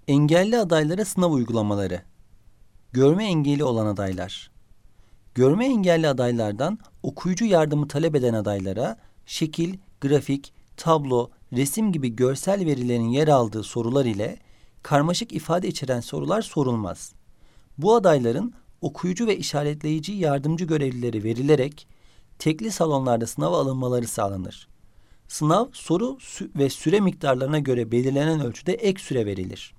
Engelli adaylara sınav uygulamaları. Görme engeli olan adaylar. Görme engelli adaylardan okuyucu yardımı talep eden adaylara şekil, grafik, tablo, resim gibi görsel verilerin yer aldığı sorular ile karmaşık ifade içeren sorular sorulmaz. Bu adayların okuyucu ve işaretleyici yardımcı görevlileri verilerek tekli salonlarda sınava alınmaları sağlanır. Sınav, soru ve süre miktarlarına göre belirlenen ölçüde ek süre verilir.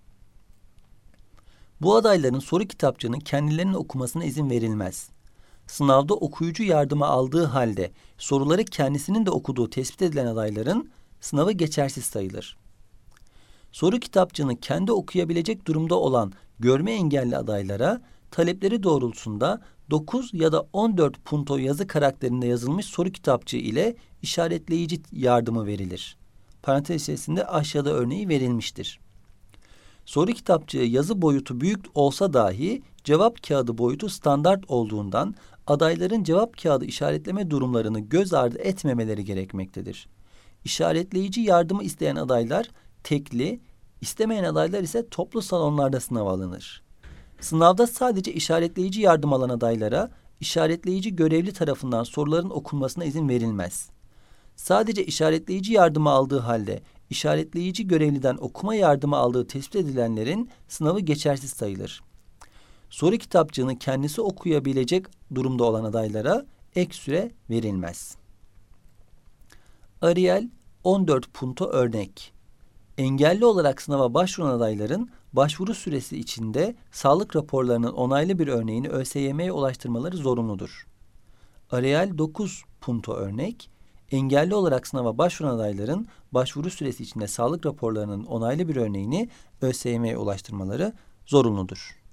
Bu adayların soru kitapçığını kendilerinin okumasına izin verilmez. Sınavda okuyucu yardımı aldığı halde soruları kendisinin de okuduğu tespit edilen adayların sınavı geçersiz sayılır. Soru kitapçığını kendi okuyabilecek durumda olan görme engelli adaylara talepleri doğrultusunda 9 ya da 14 punto yazı karakterinde yazılmış soru kitapçığı ile işaretleyici yardımı verilir. Parantez içerisinde aşağıda örneği verilmiştir. Soru kitapçığı yazı boyutu büyük olsa dahi cevap kağıdı boyutu standart olduğundan adayların cevap kağıdı işaretleme durumlarını göz ardı etmemeleri gerekmektedir. İşaretleyici yardımı isteyen adaylar tekli, istemeyen adaylar ise toplu salonlarda sınava alınır. Sınavda sadece işaretleyici yardım alan adaylara işaretleyici görevli tarafından soruların okunmasına izin verilmez. Sadece işaretleyici yardımı aldığı halde işaretleyici görevliden okuma yardımı aldığı tespit edilenlerin sınavı geçersiz sayılır. Soru kitapçığını kendisi okuyabilecek durumda olan adaylara ek süre verilmez. Ariel 14 punto örnek. Engelli olarak sınava başvuran adayların başvuru süresi içinde sağlık raporlarının onaylı bir örneğini ÖSYM'ye ulaştırmaları zorunludur. Ariel 9 punto örnek. Engelli olarak sınava başvuran adayların başvuru süresi içinde sağlık raporlarının onaylı bir örneğini ÖSYM'ye ulaştırmaları zorunludur.